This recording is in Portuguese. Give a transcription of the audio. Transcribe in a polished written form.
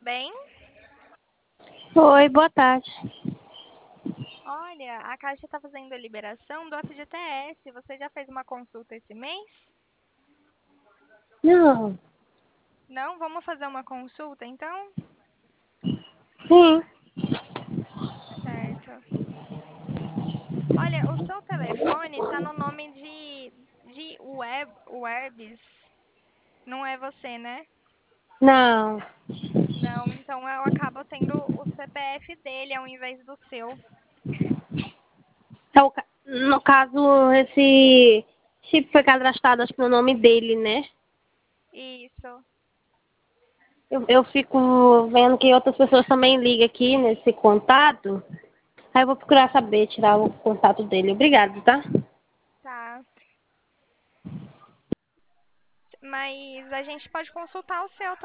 bem? Oi, boa tarde. Olha, a Caixa está fazendo a liberação do FGTS. Você já fez uma consulta esse mês? Não, Não? Vamos fazer uma consulta, então? sim. Certo. Olha, o seu telefone está no nome de Webs. Não é você, né? Não. Não, então eu acabo tendo o CPF dele ao invés do seu. Então, no caso, esse chip foi cadastrado, acho que no nome dele, né? Isso. Eu fico vendo que outras pessoas também ligam aqui nesse contato. Aí eu vou procurar saber, tirar o contato dele. Obrigada, tá? Tá. Mas a gente pode consultar o seu